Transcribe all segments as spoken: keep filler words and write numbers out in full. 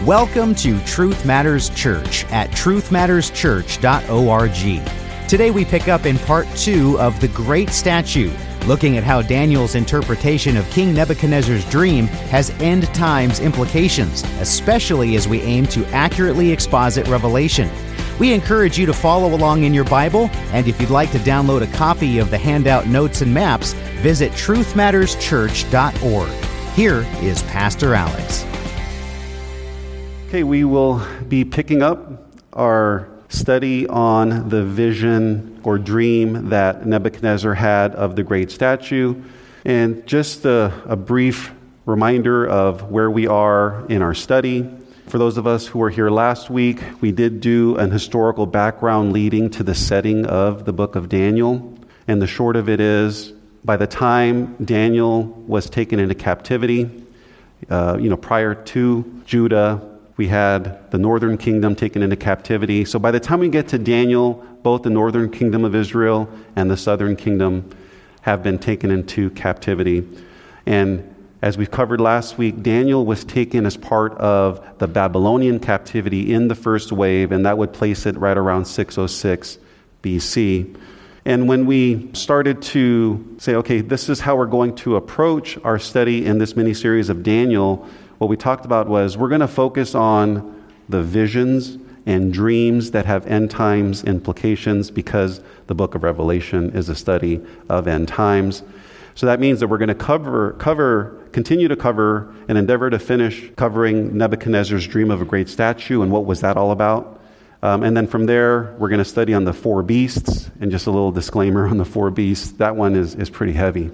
Welcome to Truth Matters Church at truth matters church dot org. Today we pick up in part two of The Great Statue, looking at how Daniel's interpretation of King Nebuchadnezzar's dream has end times implications, especially as we aim to accurately exposit Revelation. We encourage you to follow along in your Bible, and if you'd like to download a copy of the handout notes and maps, visit truth matters church dot org. Here is Pastor Alex. Okay, we will be picking up our study on the vision or dream that Nebuchadnezzar had of the great statue. And just a, a brief reminder of where we are in our study. For those of us who were here last week, we did do an historical background leading to the setting of the book of Daniel. And the short of it is, by the time Daniel was taken into captivity, uh, you know, prior to Judah, we had the northern kingdom taken into captivity. So by the time we get to Daniel, both the northern kingdom of Israel and the southern kingdom have been taken into captivity. And as we covered last week, Daniel was taken as part of the Babylonian captivity in the first wave, and that would place it right around six oh six B C. And when we started to say, okay, this is how we're going to approach our study in this mini-series of Daniel, what we talked about was we're going to focus on the visions and dreams that have end times implications because the book of Revelation is a study of end times. So that means that we're going to cover, cover, continue to cover and endeavor to finish covering Nebuchadnezzar's dream of a great statue and what was that all about. Um, and then from there, we're going to study on the four beasts. And just a little disclaimer on the four beasts, that one is, is pretty heavy.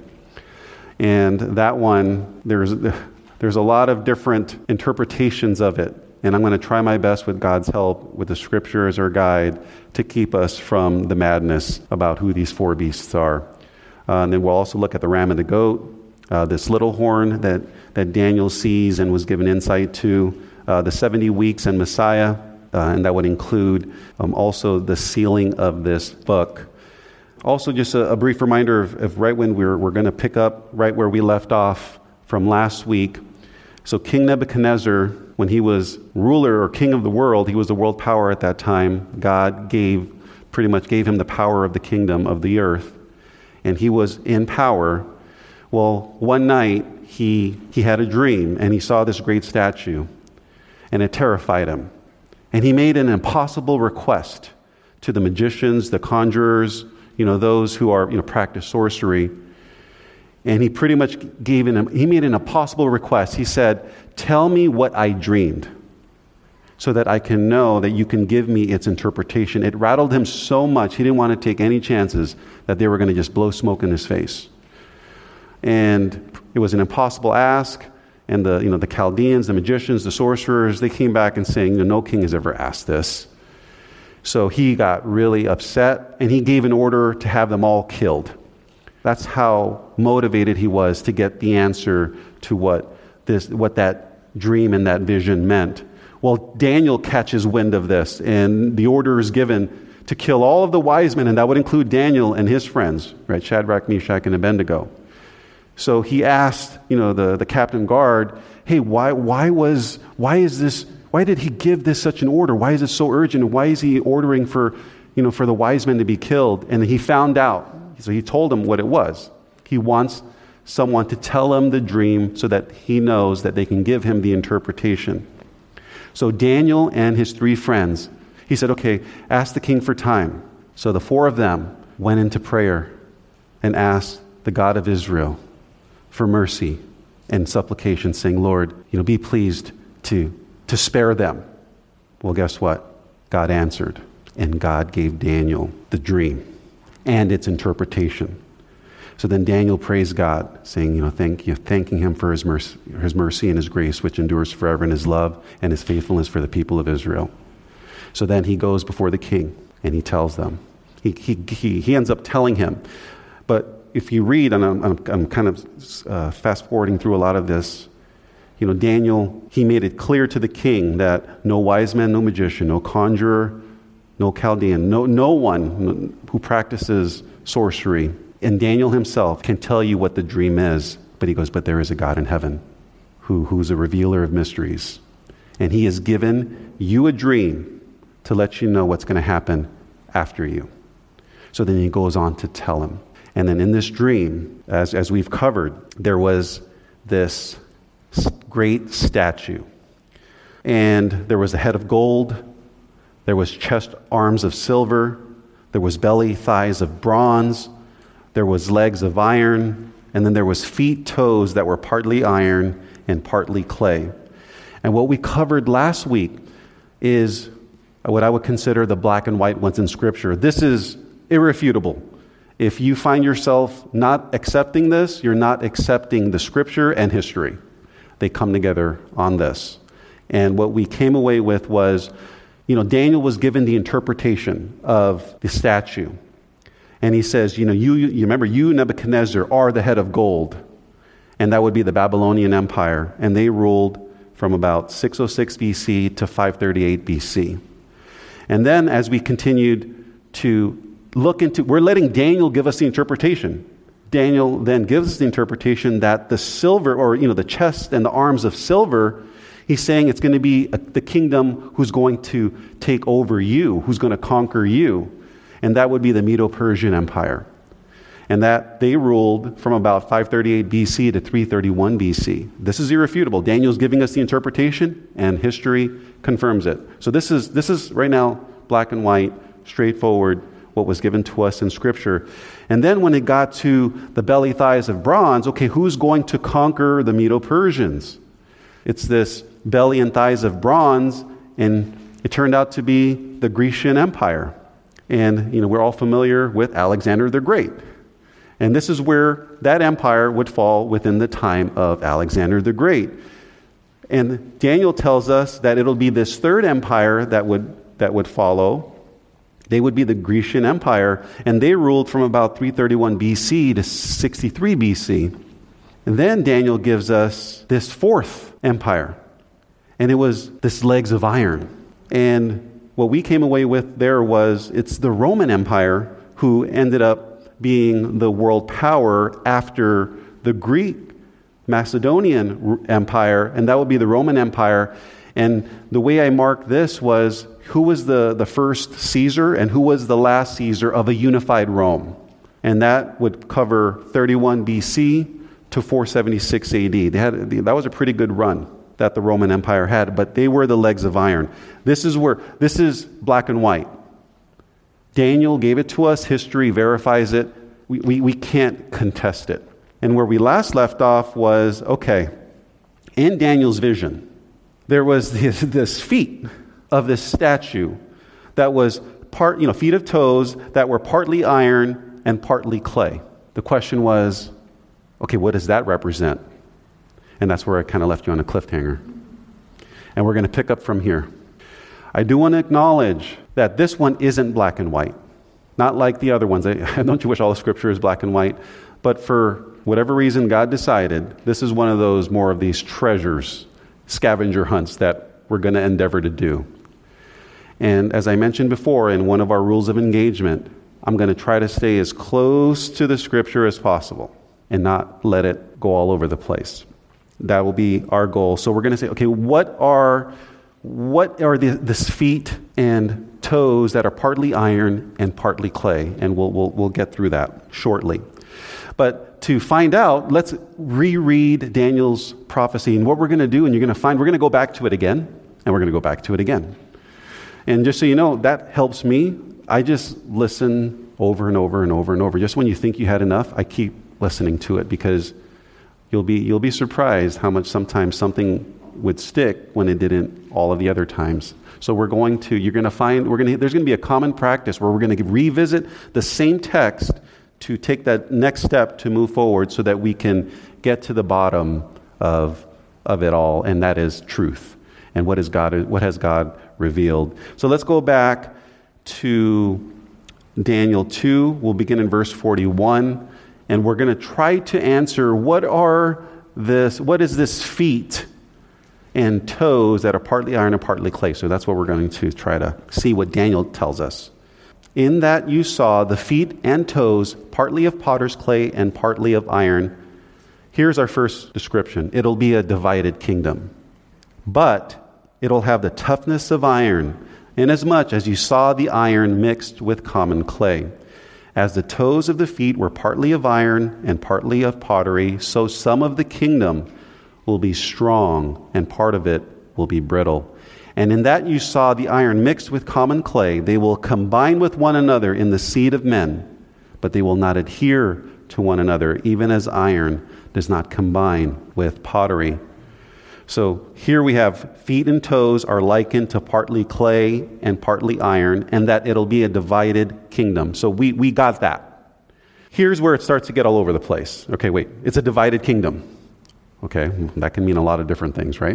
And that one, there's... There's a lot of different interpretations of it, and I'm going to try my best with God's help, with the scripture as our guide, to keep us from the madness about who these four beasts are. Uh, and then we'll also look at the ram and the goat, uh, this little horn that, that Daniel sees and was given insight to, uh, the seventy weeks and Messiah, uh, and that would include um, also the sealing of this book. Also, just a, a brief reminder of, of right when we're, we're going to pick up right where we left off from last week. So King Nebuchadnezzar, when he was ruler or king of the world, he was the world power at that time. God gave, pretty much gave him the power of the kingdom of the earth. And he was in power. Well, one night he he had a dream and he saw this great statue and it terrified him. And he made an impossible request to the magicians, the conjurers, you know, those who are, you know, practice sorcery. And he pretty much gave an, he made an impossible request. He said, tell me what I dreamed so that I can know that you can give me its interpretation. It rattled him so much, he didn't want to take any chances that they were going to just blow smoke in his face. And it was an impossible ask. And the, you know, the Chaldeans, the magicians, the sorcerers, they came back and saying, no king has ever asked this. So he got really upset and he gave an order to have them all killed. That's how motivated he was to get the answer to what this, what that dream and that vision meant. Well, Daniel catches wind of this, and the order is given to kill all of the wise men, and that would include Daniel and his friends, right? Shadrach, Meshach, and Abednego. So he asked, you know, the, the captain guard, hey, why why was why is this? Why did he give this such an order? Why is it so urgent? Why is he ordering for, you know, for the wise men to be killed? And he found out. So he told him what it was. He wants someone to tell him the dream so that he knows that they can give him the interpretation. So Daniel and his three friends, he said, okay, ask the king for time. So the four of them went into prayer and asked the God of Israel for mercy and supplication, saying, Lord, you know, be pleased to, to spare them. Well, guess what? God answered, and God gave Daniel the dream and its interpretation. So then Daniel praised God, saying, you know, thank you, thanking him for his mercy, his mercy and his grace, which endures forever, and his love and his faithfulness for the people of Israel. So then he goes before the king and he tells them. He he he, he ends up telling him. But if you read, and I'm I'm, I'm kind of uh, fast forwarding through a lot of this, you know, Daniel, he made it clear to the king that no wise man, no magician, no conjurer, no Chaldean, no no one who practices sorcery, and Daniel himself can tell you what the dream is. But he goes, but there is a God in heaven who who's a revealer of mysteries. And he has given you a dream to let you know what's going to happen after you. So then he goes on to tell him. And then in this dream, as, as we've covered, there was this great statue. And there was a head of gold. There was chest, arms of silver. There was belly, thighs of bronze. There was legs of iron. And then there was feet, toes that were partly iron and partly clay. And what we covered last week is what I would consider the black and white ones in Scripture. This is irrefutable. If you find yourself not accepting this, you're not accepting the Scripture and history. They come together on this. And what we came away with was, you know, Daniel was given the interpretation of the statue. And he says, you know, you, you remember, you, Nebuchadnezzar, are the head of gold. And that would be the Babylonian Empire. And they ruled from about six oh six B C to five thirty-eight B C. And then as we continued to look into, we're letting Daniel give us the interpretation. Daniel then gives us the interpretation that the silver, or, you know, the chest and the arms of silver, he's saying it's going to be a, the kingdom who's going to take over you, who's going to conquer you. And that would be the Medo-Persian Empire. And that they ruled from about five thirty-eight B C to three thirty-one B C. This is irrefutable. Daniel's giving us the interpretation, and history confirms it. So this is this is right now black and white, straightforward, what was given to us in Scripture. And then when it got to the belly, thighs of bronze, okay, who's going to conquer the Medo-Persians? It's this belly and thighs of bronze, and it turned out to be the Grecian Empire. And, you know, we're all familiar with Alexander the Great. And this is where that empire would fall within the time of Alexander the Great. And Daniel tells us that it'll be this third empire that would that would follow. They would be the Grecian Empire, and they ruled from about three thirty-one B C to sixty-three B C. And then Daniel gives us this fourth empire, and it was this legs of iron. And what we came away with there was it's the Roman Empire who ended up being the world power after the Greek Macedonian Empire, and that would be the Roman Empire. And the way I marked this was who was the, the first Caesar and who was the last Caesar of a unified Rome. And that would cover thirty-one B C to four seventy-six A D. They had, that was a pretty good run that the Roman Empire had, but they were the legs of iron. This is where, this is black and white. Daniel gave it to us. History verifies it. We, we, we can't contest it. And where we last left off was, okay, in Daniel's vision, there was this, this feet of this statue that was part, you know, feet of toes that were partly iron and partly clay. The question was, okay, what does that represent? And that's where I kind of left you on a cliffhanger. And we're going to pick up from here. I do want to acknowledge that this one isn't black and white. Not like the other ones. I, don't you wish all the Scripture is black and white? But for whatever reason God decided, this is one of those more of these treasures, scavenger hunts that we're going to endeavor to do. And as I mentioned before, in one of our rules of engagement, I'm going to try to stay as close to the Scripture as possible and not let it go all over the place. That will be our goal. So we're going to say, okay, what are what are the, the feet and toes that are partly iron and partly clay? And we'll we'll we'll get through that shortly. But to find out, let's reread Daniel's prophecy. And what we're going to do, and you're going to find, we're going to go back to it again, and we're going to go back to it again. And just so you know, that helps me. I just listen over and over and over and over. Just when you think you had enough, I keep listening to it, because you'll be you'll be surprised how much sometimes something would stick when it didn't all of the other times. So we're going to, you're going to find, we're going to, there's going to be a common practice where we're going to revisit the same text to take that next step to move forward so that we can get to the bottom of of it all, and that is truth. And what is God, what has God revealed? So let's go back to Daniel two. We'll begin in verse forty-one, and we're going to try to answer what are this, what is this feet and toes that are partly iron and partly clay. So that's what we're going to try to see what Daniel tells us. In that you saw the feet and toes, partly of potter's clay and partly of iron. Here's our first description. It'll be a divided kingdom. But it'll have the toughness of iron, inasmuch as you saw the iron mixed with common clay. As the toes of the feet were partly of iron and partly of pottery, so some of the kingdom will be strong, and part of it will be brittle. And in that you saw the iron mixed with common clay, they will combine with one another in the seed of men, but they will not adhere to one another, even as iron does not combine with pottery. So here we have feet and toes are likened to partly clay and partly iron, and that it'll be a divided kingdom. So we, we got that. Here's where it starts to get all over the place. Okay, wait, it's a divided kingdom. Okay, that can mean a lot of different things, right?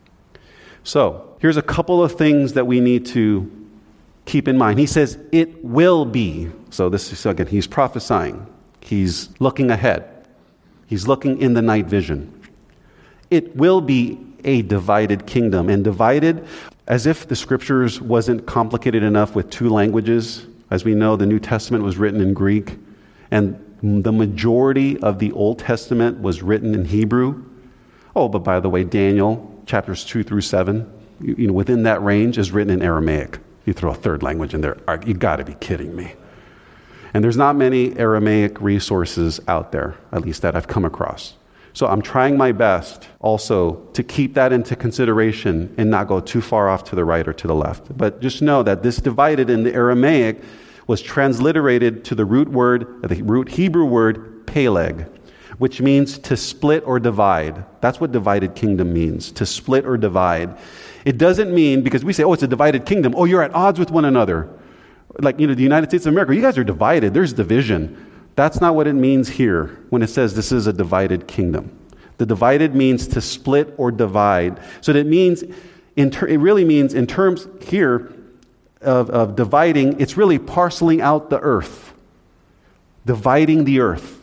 So here's a couple of things that we need to keep in mind. He says, it will be. So this is, again, he's prophesying. He's looking ahead. He's looking in the night vision. It will be a divided kingdom. And divided, as if the scriptures wasn't complicated enough with two languages. As we know, the New Testament was written in Greek, and the majority of the Old Testament was written in Hebrew. Oh, but by the way, Daniel, chapters two through seven, you, you know, within that range is written in Aramaic. You throw a third language in there, you got to be kidding me. And there's not many Aramaic resources out there, at least that I've come across. So I'm trying my best also to keep that into consideration and not go too far off to the right or to the left. But just know that this divided in the Aramaic was transliterated to the root word, the root Hebrew word, peleg, which means to split or divide. That's what divided kingdom means, to split or divide. It doesn't mean, because we say, oh, it's a divided kingdom. Oh, you're at odds with one another. Like, you know, the United States of America, you guys are divided. There's division. That's not what it means here when it says this is a divided kingdom. The divided means to split or divide. So that means, in ter- it really means in terms here of, of dividing, it's really parceling out the earth, dividing the earth.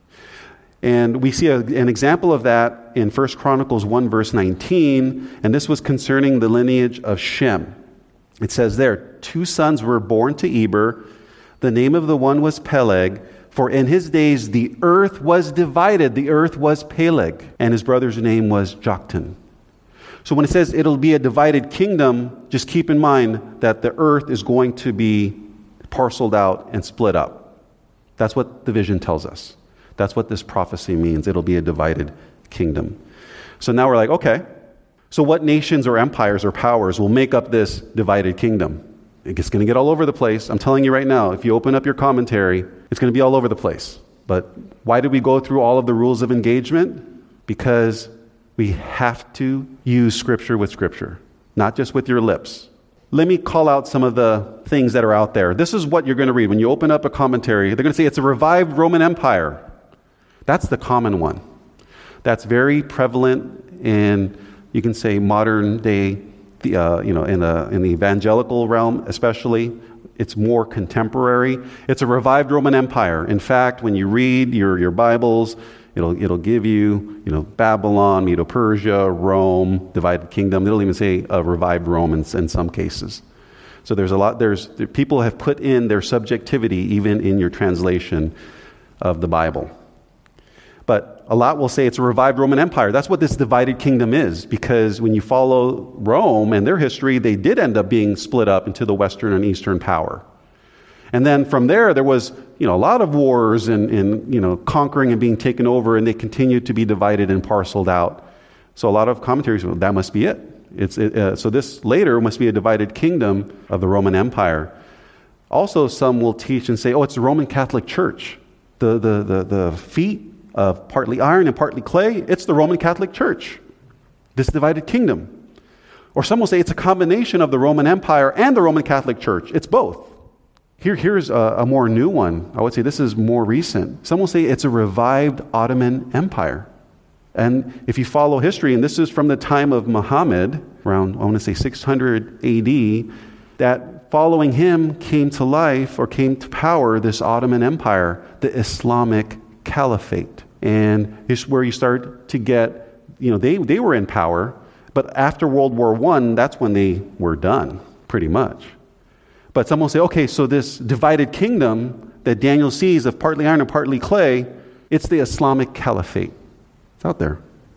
And we see a, an example of that in First Chronicles one, verse nineteen, and this was concerning the lineage of Shem. It says there, two sons were born to Eber. The name of the one was Peleg, for in his days the earth was divided. The earth was Peleg, and his brother's name was Joktan. So when it says it'll be a divided kingdom, just keep in mind that the earth is going to be parceled out and split up. That's what the vision tells us. That's what this prophecy means. It'll be a divided kingdom. So now we're like, okay, so what nations or empires or powers will make up this divided kingdom? It's going to get all over the place. I'm telling you right now, if you open up your commentary, it's going to be all over the place. But why did we go through all of the rules of engagement? Because we have to use Scripture with Scripture, not just with your lips. Let me call out some of the things that are out there. This is what you're going to read. When you open up a commentary, they're going to say it's a revived Roman Empire. That's the common one. That's very prevalent in, you can say, modern day, uh, you know, in the in the evangelical realm especially. It's more contemporary. It's a revived Roman Empire. In fact, when you read your, your Bibles, it'll it'll give you, you know, Babylon, Medo-Persia, Rome, divided kingdom. It'll even say a revived Rome in, in some cases. So there's a lot. There's there, people have put in their subjectivity even in your translation of the Bible. But a lot will say it's a revived Roman Empire. That's what this divided kingdom is, because when you follow Rome and their history, they did end up being split up into the Western and Eastern power. And then from there, there was, you know, a lot of wars and, and, you know, conquering and being taken over, and they continued to be divided and parceled out. So a lot of commentaries, well, that must be it. It's it, uh, so this later must be a divided kingdom of the Roman Empire. Also, some will teach and say, oh, it's the Roman Catholic Church. The the the, the feet of partly iron and partly clay, it's the Roman Catholic Church, this divided kingdom. Or some will say it's a combination of the Roman Empire and the Roman Catholic Church. It's both. Here, here's a, a more new one. I would say this is more recent. Some will say it's a revived Ottoman Empire. And if you follow history, and this is from the time of Muhammad, around, I want to say six hundred A D, that following him came to life or came to power this Ottoman Empire, the Islamic Caliphate. And here's where you start to get, you know, they, they were in power, but after World War One, that's when they were done, pretty much. But some will say, okay, so this divided kingdom that Daniel sees of partly iron and partly clay, it's the Islamic Caliphate. It's out there.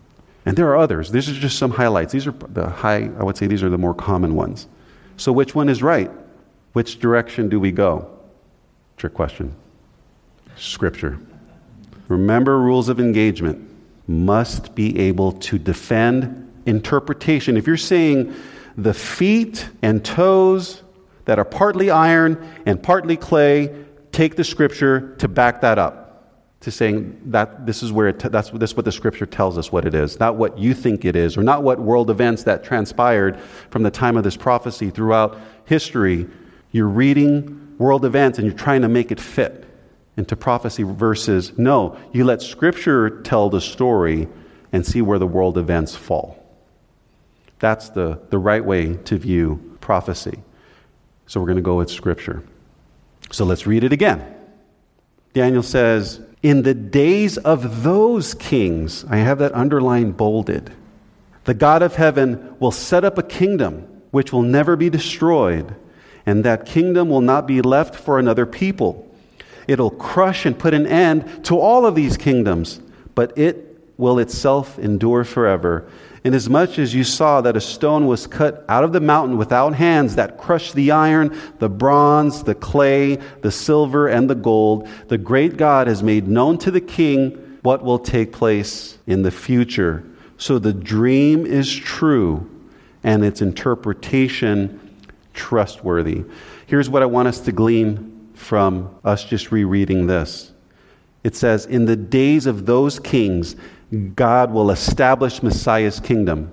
And there are others. These are just some highlights. These are the high, I would say these are the more common ones. So which one is right? Which direction do we go? Trick question. Scripture. Remember, rules of engagement. Must be able to defend interpretation. If you're saying the feet and toes that are partly iron and partly clay, take the Scripture to back that up. To saying that this is where it t- that's this is what the Scripture tells us what it is, not what you think it is, or not what world events that transpired from the time of this prophecy throughout history. You're reading world events and you're trying to make it fit into prophecy versus no, you let Scripture tell the story and see where the world events fall. That's the, the right way to view prophecy. So we're going to go with Scripture. So let's read it again. Daniel says, in the days of those kings, I have that underlined, bolded, the God of heaven will set up a kingdom which will never be destroyed, and that kingdom will not be left for another people. It'll crush and put an end to all of these kingdoms, but it will itself endure forever. Inasmuch as you saw that a stone was cut out of the mountain without hands that crushed the iron, the bronze, the clay, the silver, and the gold, the great God has made known to the king what will take place in the future. So the dream is true and its interpretation trustworthy. Here's what I want us to glean from us just rereading this. It says, in the days of those kings, God will establish Messiah's kingdom.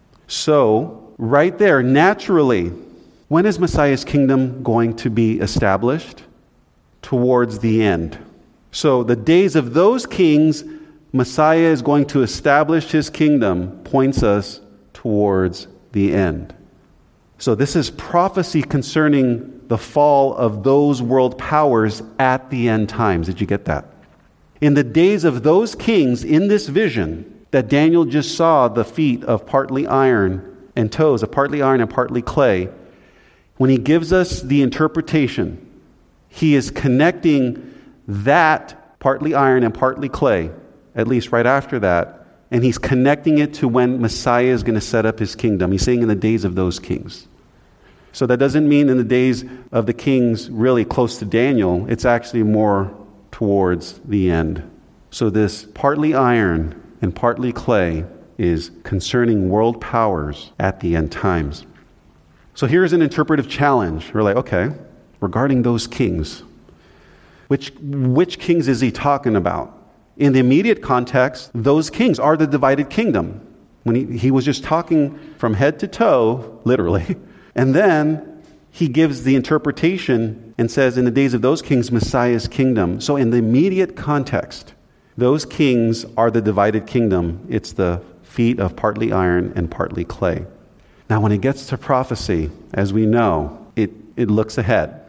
So, right there, naturally, when is Messiah's kingdom going to be established? Towards the end. So, the days of those kings, Messiah is going to establish his kingdom, points us towards the end. So, this is prophecy concerning the fall of those world powers at the end times. Did you get that? In the days of those kings, in this vision that Daniel just saw, the feet of partly iron and toes of partly iron and partly clay, when he gives us the interpretation, he is connecting that partly iron and partly clay, at least right after that, and he's connecting it to when Messiah is going to set up his kingdom. He's saying in the days of those kings. So that doesn't mean in the days of the kings really close to Daniel. It's actually more towards the end. So this partly iron and partly clay is concerning world powers at the end times. So here's an interpretive challenge. We're like, okay, regarding those kings, which which kings is he talking about? In the immediate context, those kings are the divided kingdom. When he, he was just talking from head to toe, literally, and then he gives the interpretation and says, in the days of those kings, Messiah's kingdom. So in the immediate context, those kings are the divided kingdom. It's the feet of partly iron and partly clay. Now, when it gets to prophecy, as we know, it, it looks ahead.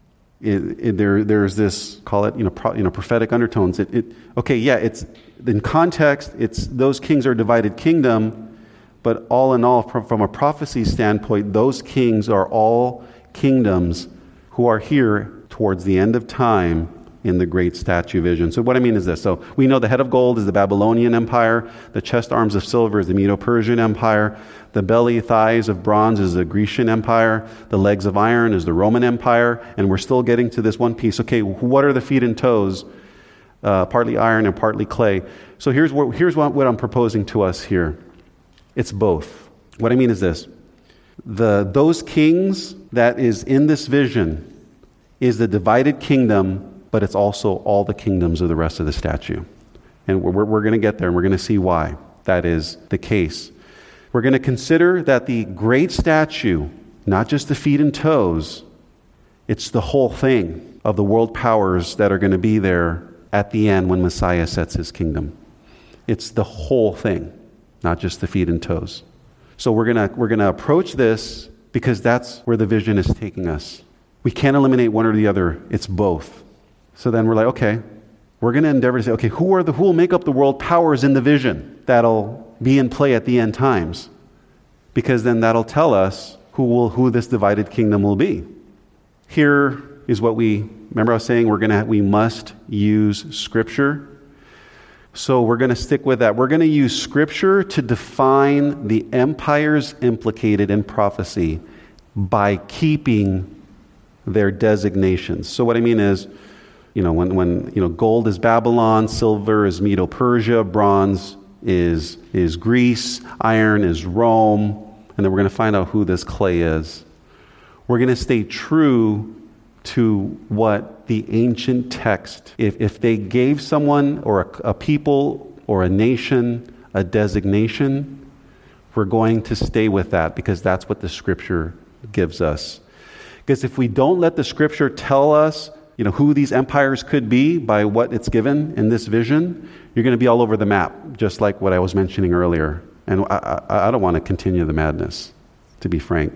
It, it, there, there's this, call it, you know, pro, you know prophetic undertones. It, it, okay, yeah, it's in context, it's those kings are divided kingdom. But all in all, from, from a prophecy standpoint, those kings are all kingdoms who are here towards the end of time in the great statue vision. So what I mean is this. So we know the head of gold is the Babylonian Empire. The chest arms of silver is the Medo-Persian Empire. The belly, thighs of bronze is the Grecian Empire. The legs of iron is the Roman Empire. And we're still getting to this one piece. Okay, what are the feet and toes? Uh, partly iron and partly clay. So here's what, here's what, what I'm proposing to us here. It's both. What I mean is this. The those kings that is in this vision is the divided kingdom, but it's also all the kingdoms of the rest of the statue. And we're, we're going to get there, and we're going to see why that is the case. We're going to consider that the great statue, not just the feet and toes, it's the whole thing of the world powers that are going to be there at the end when Messiah sets his kingdom. It's the whole thing. Not just the feet and toes. So we're gonna we're gonna approach this because that's where the vision is taking us. We can't eliminate one or the other. It's both. So then we're like, okay, we're gonna endeavor to say, okay, who are the who will make up the world powers in the vision that'll be in play at the end times? Because then that'll tell us who will who this divided kingdom will be. Here is what we remember I was saying we're gonna we must use Scripture. So we're going to stick with that. We're going to use Scripture to define the empires implicated in prophecy by keeping their designations. So what I mean is, you know, when, when you know, gold is Babylon, silver is Medo-Persia, bronze is, is Greece, iron is Rome, and then we're going to find out who this clay is. We're going to stay true to what the ancient text, if, if they gave someone or a, a people or a nation a designation, we're going to stay with that because that's what the Scripture gives us. Because if we don't let the Scripture tell us, you know, who these empires could be by what it's given in this vision, you're going to be all over the map, just like what I was mentioning earlier. And I, I, I don't want to continue the madness, to be frank.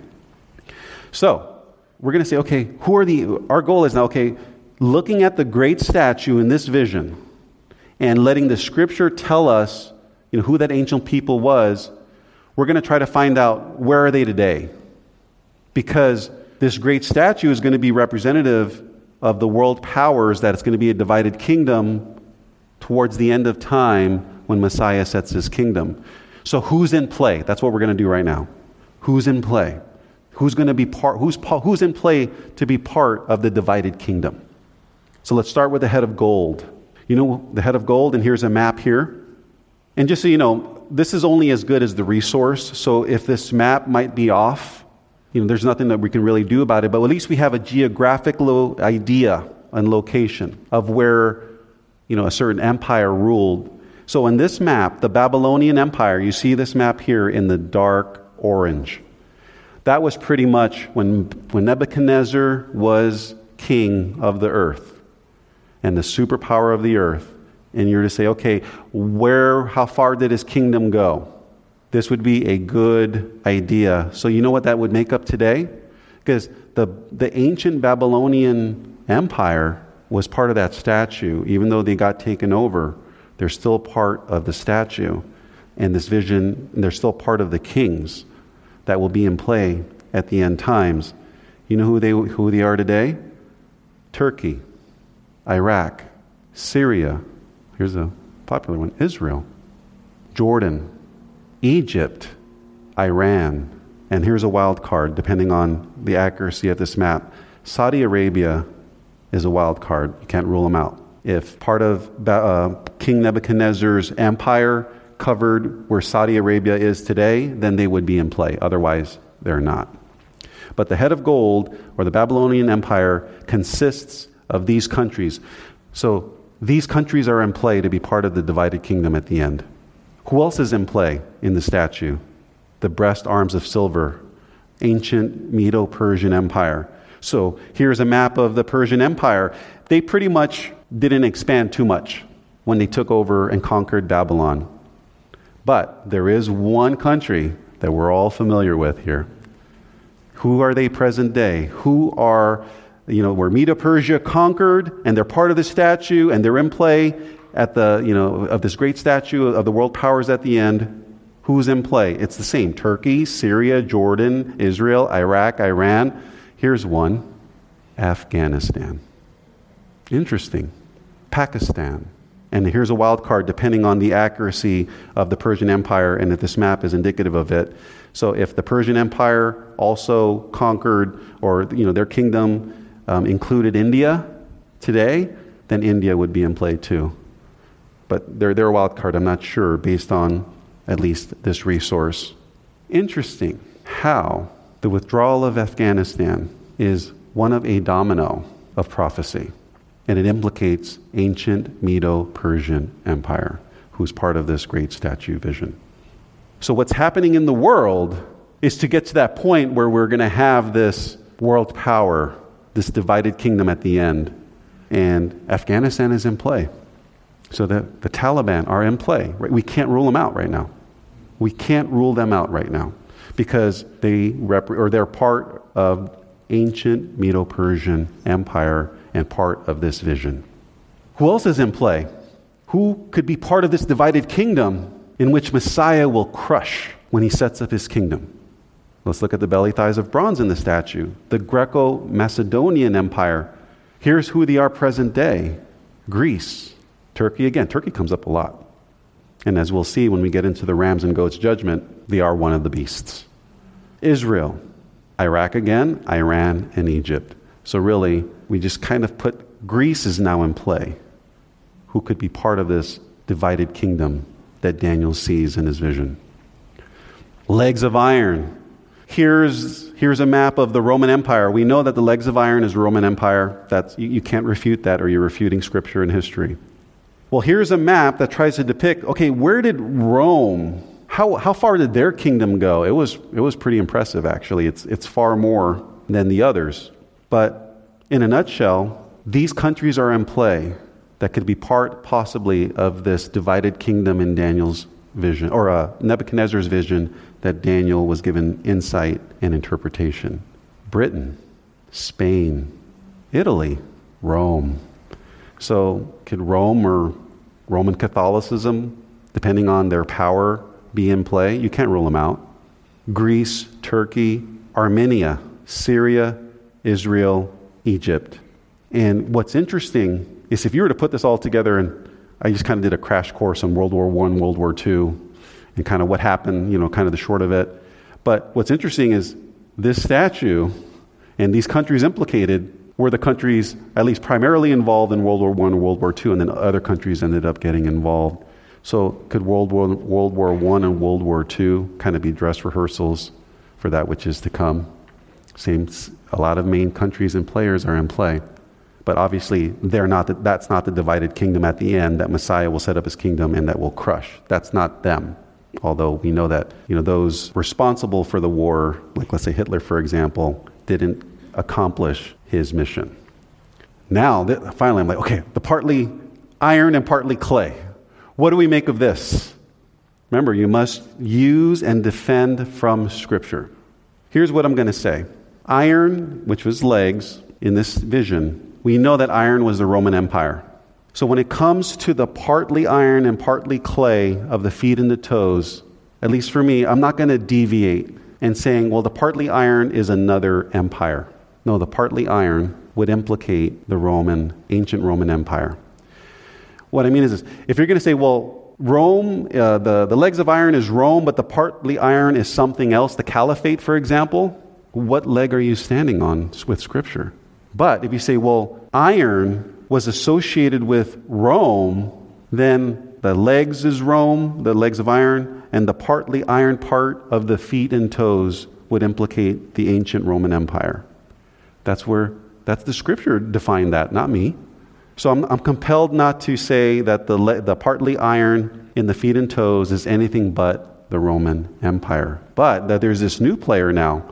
So, we're going to say, okay, who are the, our goal is now, okay, looking at the great statue in this vision and letting the Scripture tell us, you know, who that ancient people was, we're going to try to find out where are they today. Because this great statue is going to be representative of the world powers, that it's going to be a divided kingdom towards the end of time when Messiah sets his kingdom. So who's in play? That's what we're going to do right now. Who's in play? Who's going to be part? Who's who's in play to be part of the divided kingdom? So let's start with the head of gold. You know the head of gold, and here's a map here. And just so you know, this is only as good as the resource. So if this map might be off, you know, there's nothing that we can really do about it. But at least we have a geographic lo- idea and location of where, you know, a certain empire ruled. So in this map, the Babylonian Empire, you see this map here in the dark orange. That was pretty much when, when Nebuchadnezzar was king of the earth and the superpower of the earth. And you're to say, okay, where, how far did his kingdom go? This would be a good idea. So you know what that would make up today? Because the, the ancient Babylonian Empire was part of that statue. Even though they got taken over, they're still part of the statue. And this vision, they're still part of the kings that will be in play at the end times. You know who they who they are today? Turkey, Iraq, Syria. Here's a popular one. Israel, Jordan, Egypt, Iran, and here's a wild card depending on the accuracy of this map. Saudi Arabia is a wild card. You can't rule them out. If part of uh, King Nebuchadnezzar's empire covered where Saudi Arabia is today, then they would be in play. Otherwise, they're not. But the head of gold, or the Babylonian Empire, consists of these countries. So these countries are in play to be part of the divided kingdom at the end. Who else is in play in the statue? The breast arms of silver, ancient Medo-Persian Empire. So here's a map of the Persian Empire. They pretty much didn't expand too much when they took over and conquered Babylon. But there is one country that we're all familiar with here. Who are they present day? Who are, you know, where Medo-Persia conquered, and they're part of the statue, and they're in play at the, you know, of this great statue of the world powers at the end. Who's in play? It's the same. Turkey, Syria, Jordan, Israel, Iraq, Iran. Here's one. Afghanistan. Interesting. Pakistan. And here's a wild card depending on the accuracy of the Persian Empire and if this map is indicative of it. So if the Persian Empire also conquered, or you know, their kingdom um, included India today, then India would be in play too. But they're, they're a wild card, I'm not sure, based on at least this resource. Interesting how the withdrawal of Afghanistan is one of a domino of prophecy. And it implicates ancient Medo-Persian Empire, who's part of this great statue vision. So what's happening in the world is to get to that point where we're going to have this world power, this divided kingdom at the end. And Afghanistan is in play. So the, the Taliban are in play. Right? We can't rule them out right now. We can't rule them out right now because they rep- or they're part of ancient Medo-Persian Empire and part of this vision. Who else is in play? Who could be part of this divided kingdom in which Messiah will crush when he sets up his kingdom? Let's look at the belly thighs of bronze in the statue. The Greco-Macedonian Empire. Here's who they are present day. Greece. Turkey again. Turkey comes up a lot. And as we'll see when we get into the rams and goats judgment, they are one of the beasts. Israel, Iraq again, Iran, and Egypt. So really, we just kind of put Greece is now in play. Who could be part of this divided kingdom that Daniel sees in his vision? Legs of iron. Here's, here's a map of the Roman Empire. We know that the legs of iron is Roman Empire. That's, you, you can't refute that, or you're refuting scripture and history. Well, here's a map that tries to depict, okay, where did Rome, how, how far did their kingdom go? It was, it was pretty impressive, actually. It's, it's far more than the others. But in a nutshell, these countries are in play that could be part, possibly, of this divided kingdom in Daniel's vision, or uh, Nebuchadnezzar's vision that Daniel was given insight and interpretation. Britain, Spain, Italy, Rome. So could Rome or Roman Catholicism, depending on their power, be in play? You can't rule them out. Greece, Turkey, Armenia, Syria, Israel, Egypt. And what's interesting is if you were to put this all together, and I just kind of did a crash course on World War One, World War Two, and kind of what happened, you know, kind of the short of it. But what's interesting is this statue and these countries implicated were the countries at least primarily involved in World War One or World War Two, and then other countries ended up getting involved. So could World War World War One and World War Two kind of be dress rehearsals for that which is to come? Same, a lot of main countries and players are in play. But obviously, they're not. The, that's not the divided kingdom at the end that Messiah will set up his kingdom and that will crush. That's not them. Although we know that, you know, those responsible for the war, like let's say Hitler, for example, didn't accomplish his mission. Now, th- finally, I'm like, okay, the partly iron and partly clay. What do we make of this? Remember, you must use and defend from Scripture. Here's what I'm going to say. Iron, which was legs in this vision, we know that iron was the Roman Empire. So when it comes to the partly iron and partly clay of the feet and the toes, at least for me, I'm not going to deviate and saying, well, the partly iron is another empire. No, the partly iron would implicate the Roman, ancient Roman Empire. What I mean is this. If you're going to say, well, Rome, uh, the, the legs of iron is Rome, but the partly iron is something else, the caliphate, for example, what leg are you standing on with Scripture? But if you say, well, iron was associated with Rome, then the legs is Rome, the legs of iron, and the partly iron part of the feet and toes would implicate the ancient Roman Empire. That's where, that's the Scripture defined that, not me. So I'm, I'm compelled not to say that the, le- the partly iron in the feet and toes is anything but the Roman Empire. But that there's this new player now,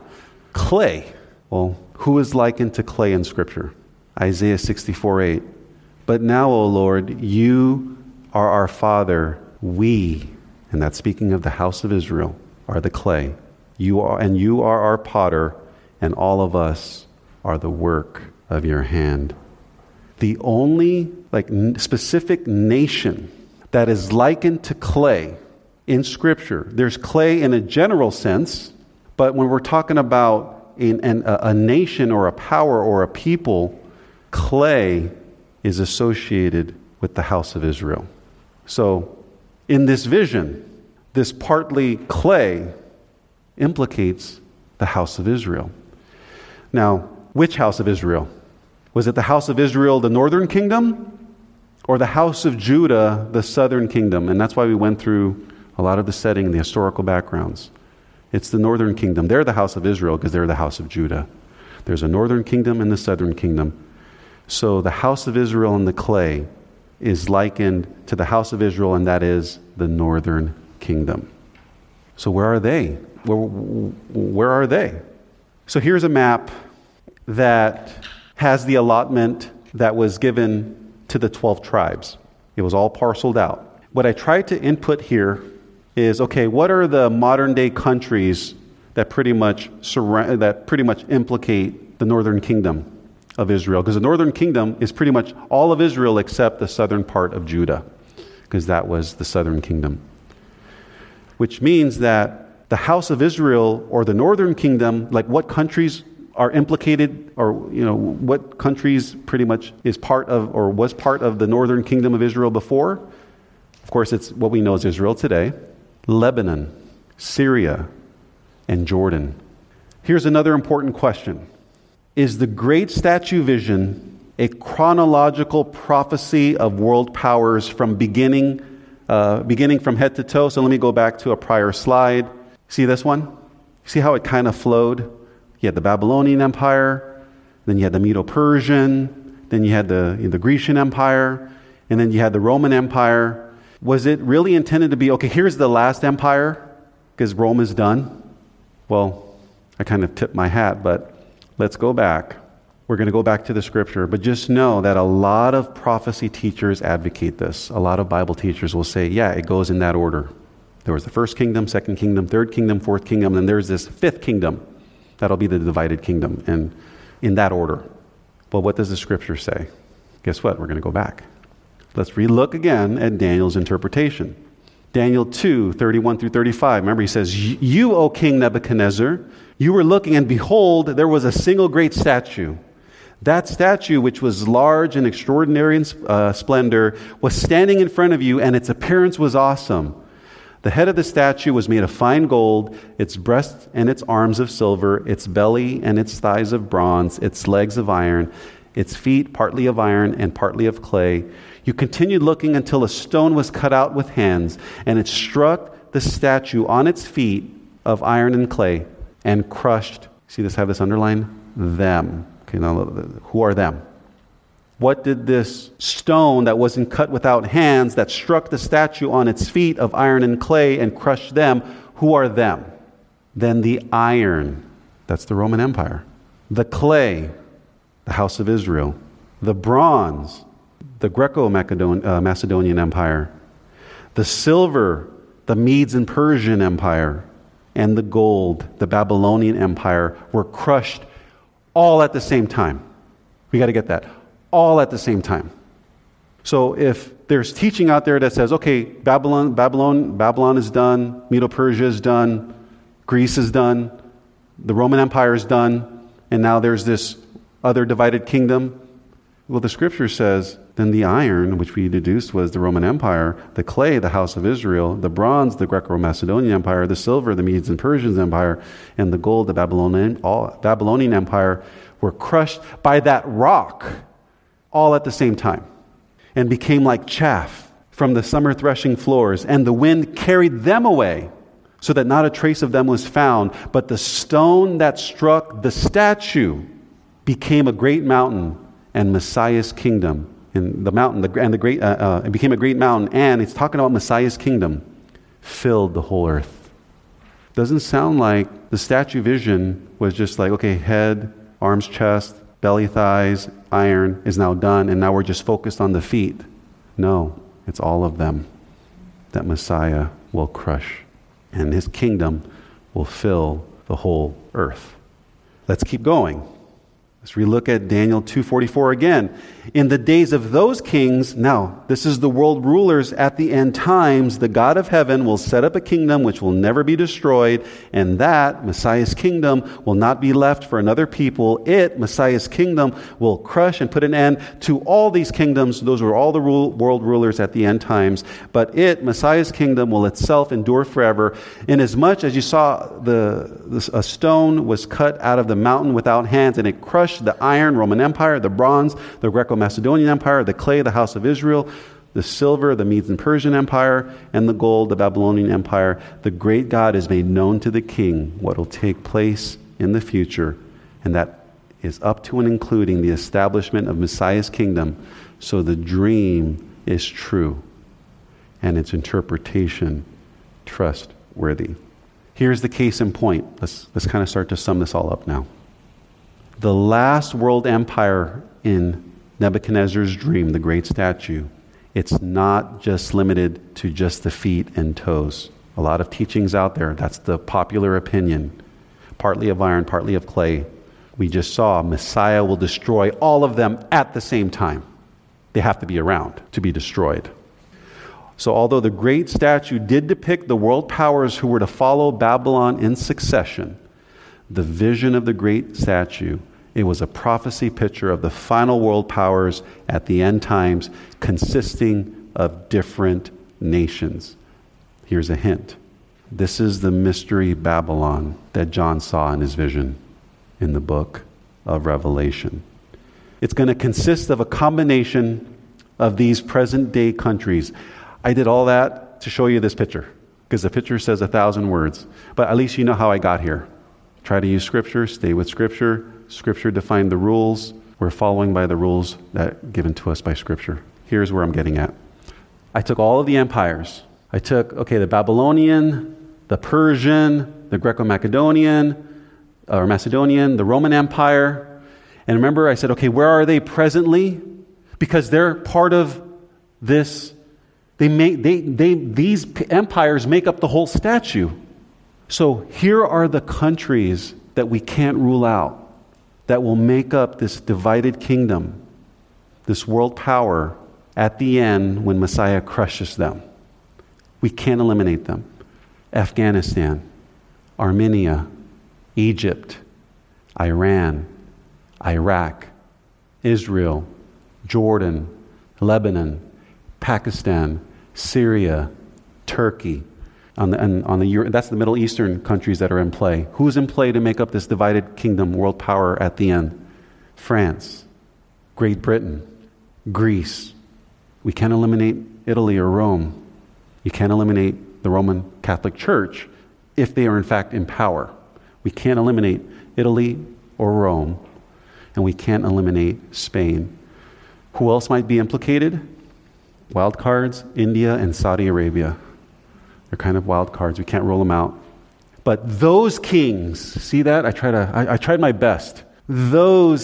clay. Well, who is likened to clay in Scripture? Isaiah sixty-four eight. But now, O Lord, you are our Father. We, and that's speaking of the house of Israel, are the clay. You are, and you are our potter, and all of us are the work of your hand. The only like specific nation that is likened to clay in Scripture, there's clay in a general sense, but when we're talking about in, in a, a nation or a power or a people, clay is associated with the house of Israel. So in this vision, this partly clay implicates the house of Israel. Now, which house of Israel? Was it the house of Israel, the northern kingdom, or the house of Judah, the southern kingdom? And that's why we went through a lot of the setting and the historical backgrounds. It's the northern kingdom. They're the house of Israel because they're the house of Judah. There's a northern kingdom and the southern kingdom. So the house of Israel and the clay is likened to the house of Israel, and that is the northern kingdom. So where are they? Where, where are they? So here's a map that has the allotment that was given to the twelve tribes. It was all parceled out. What I tried to input here is, okay, what are the modern day countries that pretty much surround, that pretty much implicate the northern kingdom of Israel? Because the northern kingdom is pretty much all of Israel except the southern part of Judah, because that was the southern kingdom. Which means that the house of Israel or the northern kingdom, like what countries are implicated, or you know, what countries pretty much is part of or was part of the northern kingdom of Israel before? Of course, it's what we know as Israel today, Lebanon, Syria, and Jordan. Here's another important question. Is the great statue vision a chronological prophecy of world powers from beginning, uh, beginning from head to toe? So let me go back to a prior slide. See this one? See how it kind of flowed? You had the Babylonian Empire, then you had the Medo-Persian, then you had the, the Grecian Empire, and then you had the Roman Empire. Was it really intended to be, okay, here's the last empire, because Rome is done? Well, I kind of tipped my hat, but let's go back. We're going to go back to the scripture, but just know that a lot of prophecy teachers advocate this. A lot of Bible teachers will say, yeah, it goes in that order. There was the first kingdom, second kingdom, third kingdom, fourth kingdom, and there's this fifth kingdom. That'll be the divided kingdom, and in that order. But what does the scripture say? Guess what? We're going to go back. Let's relook again at Daniel's interpretation. Daniel two, thirty-one through thirty-five. Remember, he says, you, O King Nebuchadnezzar, you were looking, and behold, there was a single great statue. That statue, which was large and extraordinary in uh, splendor, was standing in front of you, and its appearance was awesome. The head of the statue was made of fine gold, its breast and its arms of silver, its belly and its thighs of bronze, its legs of iron, its feet partly of iron and partly of clay. You continued looking until a stone was cut out with hands, and it struck the statue on its feet of iron and clay and crushed, see this, have this underlined? Them. Okay, now who are them? What did this stone that wasn't cut without hands, that struck the statue on its feet of iron and clay and crushed them, who are them? Then the iron, that's the Roman Empire. The clay, the house of Israel. The bronze, the Greco-Macedonian Empire. The silver, the Medes and Persian Empire. And the gold, the Babylonian Empire, were crushed all at the same time. We got to get that. All at the same time. So if there's teaching out there that says, okay, Babylon, Babylon, Babylon is done, Medo-Persia is done, Greece is done, the Roman Empire is done, and now there's this other divided kingdom. Well, the scripture says, then the iron, which we deduced was the Roman Empire, the clay, the house of Israel, the bronze, the Greco-Macedonian Empire, the silver, the Medes and Persians Empire, and the gold, the Babylonian, all, Babylonian Empire, were crushed by that rock all at the same time, and became like chaff from the summer threshing floors, and the wind carried them away, so that not a trace of them was found. But the stone that struck the statue became a great mountain and Messiah's kingdom. And the mountain, the, and the great, uh, uh, it became a great mountain, and it's talking about Messiah's kingdom, filled the whole earth. Doesn't sound like the statue vision was just like, okay, head, arms, chest, belly, thighs, iron is now done, and now we're just focused on the feet. No, it's all of them that Messiah will crush, and his kingdom will fill the whole earth. Let's keep going. Let's relook at Daniel two forty-four again. In the days of those kings, now this is the world rulers at the end times, the God of heaven will set up a kingdom which will never be destroyed, and that, Messiah's kingdom, will not be left for another people. It, Messiah's kingdom, will crush and put an end to all these kingdoms. Those are all the rule, world rulers at the end times. But it, Messiah's kingdom, will itself endure forever. Inasmuch as you saw the, the a stone was cut out of the mountain without hands, and it crushed the iron, Roman Empire, the bronze, the Greco-Macedonian Empire, the clay, the house of Israel, the silver, the Medes and Persian Empire, and the gold, the Babylonian Empire. The great God has made known to the king what will take place in the future, and that is up to and including the establishment of Messiah's kingdom. So the dream is true, and its interpretation trustworthy. Here's the case in point. Let's, let's kind of start to sum this all up now. The last world empire in Nebuchadnezzar's dream, the great statue, it's not just limited to just the feet and toes. A lot of teachings out there, that's the popular opinion. Partly of iron, partly of clay. We just saw Messiah will destroy all of them at the same time. They have to be around to be destroyed. So although the great statue did depict the world powers who were to follow Babylon in succession, the vision of the great statue, it was a prophecy picture of the final world powers at the end times, consisting of different nations. Here's a hint. This is the mystery Babylon that John saw in his vision in the book of Revelation. It's going to consist of a combination of these present-day countries. I did all that to show you this picture, because the picture says a thousand words. But at least you know how I got here. Try to use Scripture, stay with Scripture. Scripture defined the rules. We're following by the rules that are given to us by Scripture. Here's where I'm getting at. I took all of the empires. I took, okay, the Babylonian, the Persian, the Greco-Macedonian, or Macedonian, the Roman Empire. And remember, I said, okay, where are they presently? Because they're part of this. They make they they these empires make up the whole statue. So here are the countries that we can't rule out, that will make up this divided kingdom, this world power at the end when Messiah crushes them. We can't eliminate them. Afghanistan, Armenia, Egypt, Iran, Iraq, Israel, Jordan, Lebanon, Pakistan, Syria, Turkey. On the, and on the that's the Middle Eastern countries that are in play. Who's in play to make up this divided kingdom, world power at the end? France, Great Britain, Greece. We can't eliminate Italy or Rome. You can't eliminate the Roman Catholic Church if they are in fact in power. We can't eliminate Italy or Rome, and we can't eliminate Spain. Who else might be implicated? Wild cards, India and Saudi Arabia. They're kind of wild cards. We can't rule them out. But those kings, see that? I try to. I, I tried my best. Those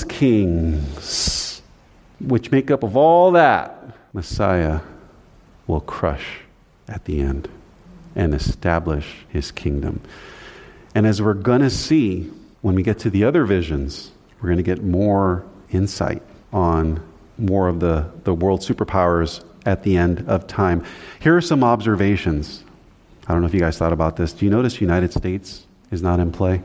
kings, which make up of all that, Messiah will crush at the end and establish his kingdom. And as we're going to see when we get to the other visions, we're going to get more insight on more of the, the world superpowers at the end of time. Here are some observations. I don't know if you guys thought about this. Do you notice United States is not in play?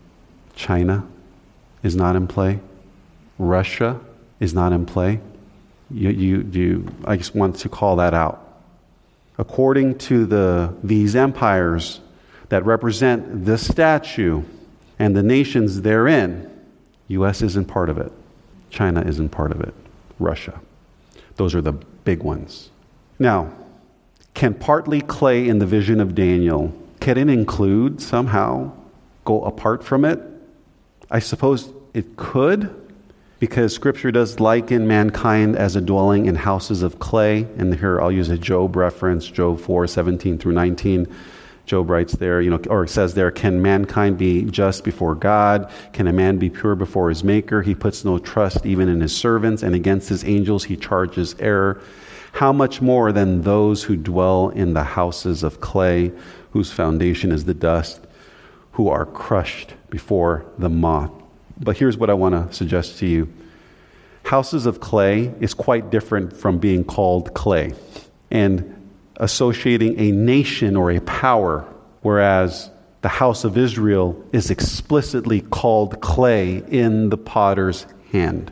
China is not in play. Russia is not in play. You, you, you, I just want to call that out. According to the these empires that represent this statue and the nations therein, U S isn't part of it. China isn't part of it. Russia. Those are the big ones. Now, can partly clay in the vision of Daniel, can it include somehow, go apart from it? I suppose it could, because Scripture does liken mankind as a dwelling in houses of clay. And here I'll use a Job reference, Job four, seventeen through nineteen. Job writes there, you know, or says there, can mankind be just before God? Can a man be pure before his maker? He puts no trust even in his servants, and against his angels he charges error. How much more than those who dwell in the houses of clay, whose foundation is the dust, who are crushed before the moth? But here's what I want to suggest to you. Houses of clay is quite different from being called clay and associating a nation or a power, whereas the house of Israel is explicitly called clay in the potter's hand.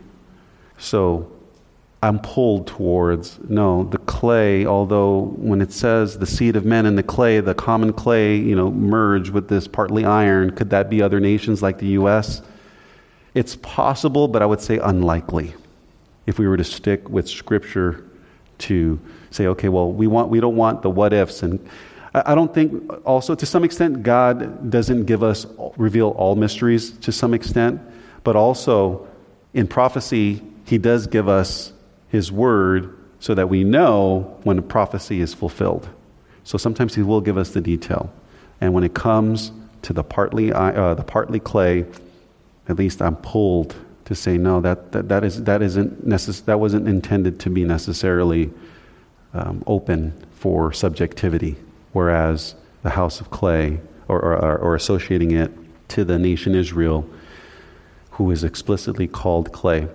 So I'm pulled towards, no, the clay, although when it says the seed of men and the clay, the common clay, you know, merge with this partly iron, could that be other nations like the U S? It's possible, but I would say unlikely. If we were to stick with Scripture to say, okay, well, we want we don't want the what ifs. And I, I don't think, also to some extent, God doesn't give us, reveal all mysteries to some extent, but also in prophecy, he does give us his word so that we know when a prophecy is fulfilled. So sometimes he will give us the detail. And when it comes to the partly uh, the partly clay, at least I'm pulled to say, no, that that, that is that isn't necess- that wasn't intended to be necessarily um, open for subjectivity. Whereas the house of clay, or, or, or associating it to the nation Israel, who is explicitly called clay.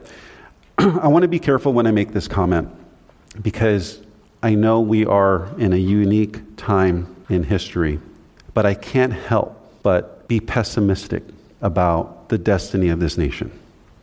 I want to be careful when I make this comment, because I know we are in a unique time in history, but I can't help but be pessimistic about the destiny of this nation.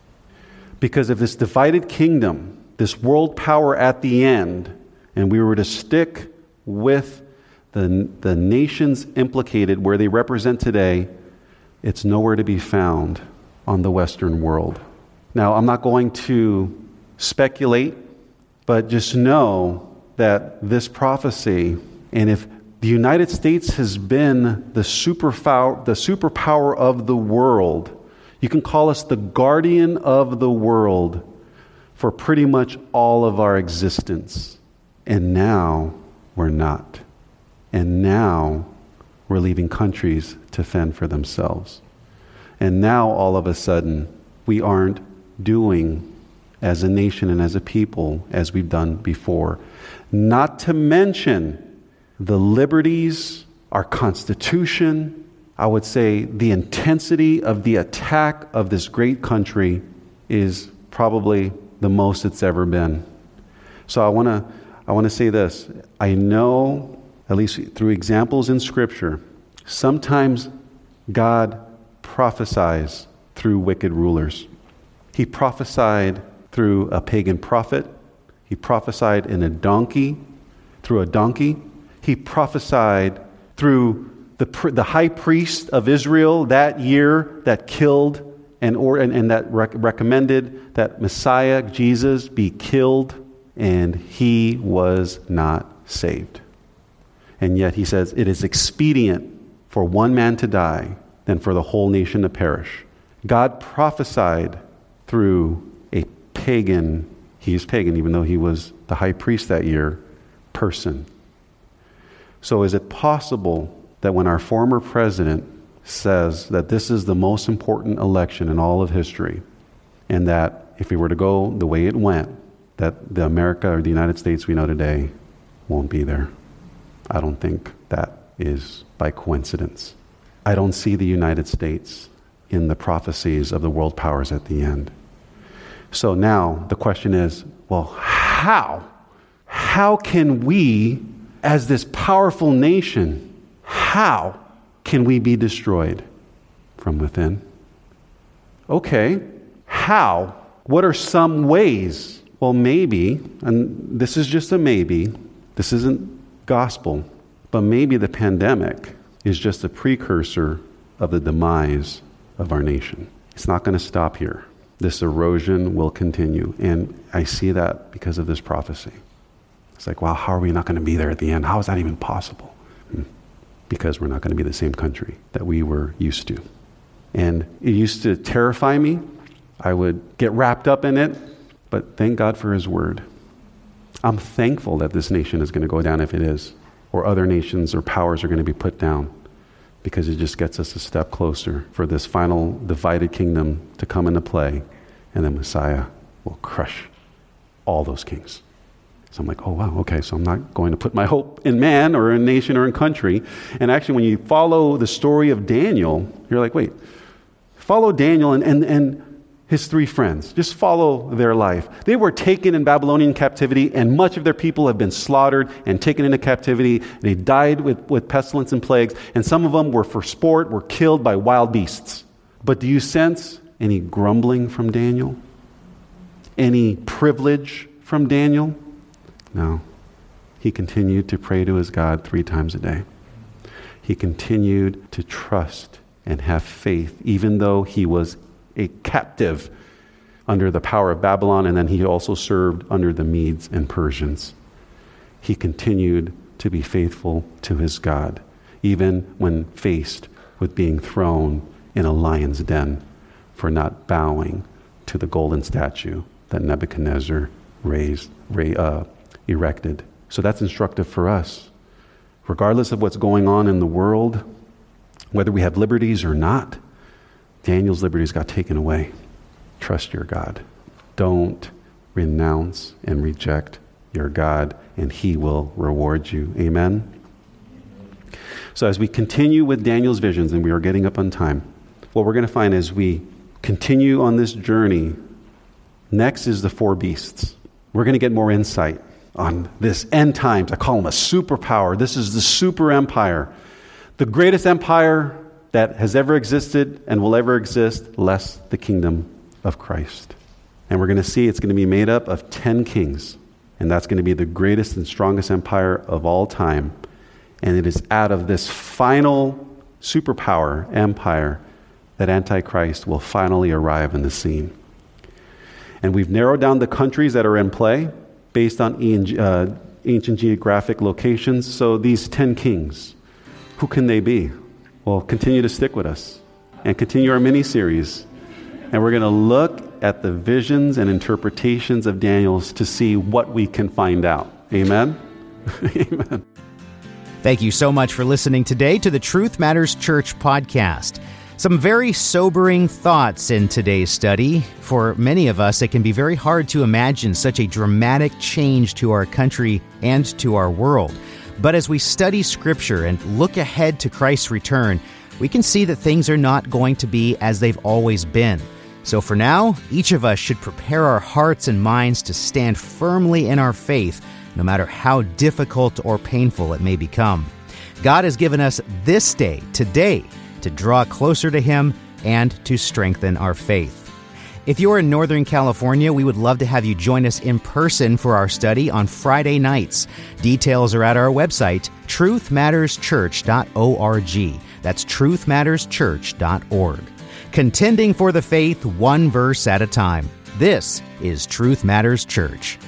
Because if this divided kingdom, this world power at the end, and we were to stick with the, the nations implicated where they represent today, it's nowhere to be found on the Western world. Now, I'm not going to speculate, but just know that this prophecy, and if the United States has been the superpower, the superpower of the world, you can call us the guardian of the world for pretty much all of our existence. And now we're not. And now we're leaving countries to fend for themselves. And now all of a sudden we aren't doing as a nation and as a people as we've done before. Not to mention the liberties, our Constitution, I would say the intensity of the attack of this great country is probably the most it's ever been. So I want to I want to say this. I know, at least through examples in Scripture, sometimes God prophesies through wicked rulers. He prophesied through a pagan prophet. He prophesied in a donkey, through a donkey. He prophesied through the the high priest of Israel that year that killed and or and, and that rec- recommended that Messiah, Jesus, be killed, and he was not saved. And yet he says it is expedient for one man to die than for the whole nation to perish. God prophesied through a pagan, he is pagan even though he was the high priest that year, person. So is it possible that when our former president says that this is the most important election in all of history, and that if it were to go the way it went, that the America or the United States we know today won't be there? I don't think that is by coincidence. I don't see the United States in the prophecies of the world powers at the end. So now the question is, well, how? How can we, as this powerful nation, how can we be destroyed? From within. Okay, how? What are some ways? Well, maybe, and this is just a maybe, this isn't gospel, but maybe the pandemic is just a precursor of the demise of our nation. It's not going to stop here. This erosion will continue, and I see that because of this prophecy. It's like, wow, how are we not going to be there at the end? How is that even possible? Hmm. Because we're not going to be the same country that we were used to. And it used to terrify me. I would get wrapped up in it, but thank God for His Word. I'm thankful that this nation is going to go down if it is, or other nations or powers are going to be put down, because it just gets us a step closer for this final divided kingdom to come into play, and the Messiah will crush all those kings. So I'm like, oh, wow, okay, so I'm not going to put my hope in man or in nation or in country. And actually, when you follow the story of Daniel, you're like, wait, follow Daniel and, and, and his three friends. Just follow their life. They were taken in Babylonian captivity, and much of their people have been slaughtered and taken into captivity. They died with, with pestilence and plagues, and some of them were for sport, were killed by wild beasts. But do you sense any grumbling from Daniel? Any privilege from Daniel? No. He continued to pray to his God three times a day. He continued to trust and have faith, even though he was a captive under the power of Babylon, and then he also served under the Medes and Persians. He continued to be faithful to his God, even when faced with being thrown in a lion's den for not bowing to the golden statue that Nebuchadnezzar raised, uh, erected. So that's instructive for us. Regardless of what's going on in the world, whether we have liberties or not, Daniel's liberties got taken away. Trust your God. Don't renounce and reject your God, and He will reward you. Amen? So as we continue with Daniel's visions, and we are getting up on time, what we're going to find as we continue on this journey, next is the four beasts. We're going to get more insight on this end times. I call them a superpower. This is the super empire. The greatest empire that has ever existed and will ever exist, less the kingdom of Christ. And we're going to see it's going to be made up of ten kings. And that's going to be the greatest and strongest empire of all time. And it is out of this final superpower empire that Antichrist will finally arrive in the scene. And we've narrowed down the countries that are in play based on uh, ancient geographic locations. So these ten kings, who can they be? Well, continue to stick with us and continue our mini-series. And we're going to look at the visions and interpretations of Daniel's to see what we can find out. Amen? Amen. Thank you so much for listening today to the Truth Matters Church podcast. Some very sobering thoughts in today's study. For many of us, it can be very hard to imagine such a dramatic change to our country and to our world. But as we study Scripture and look ahead to Christ's return, we can see that things are not going to be as they've always been. So for now, each of us should prepare our hearts and minds to stand firmly in our faith, no matter how difficult or painful it may become. God has given us this day, today, to draw closer to Him and to strengthen our faith. If you're in Northern California, we would love to have you join us in person for our study on Friday nights. Details are at our website, truth matters church dot org. That's truth matters church dot org. Contending for the faith one verse at a time. This is Truth Matters Church.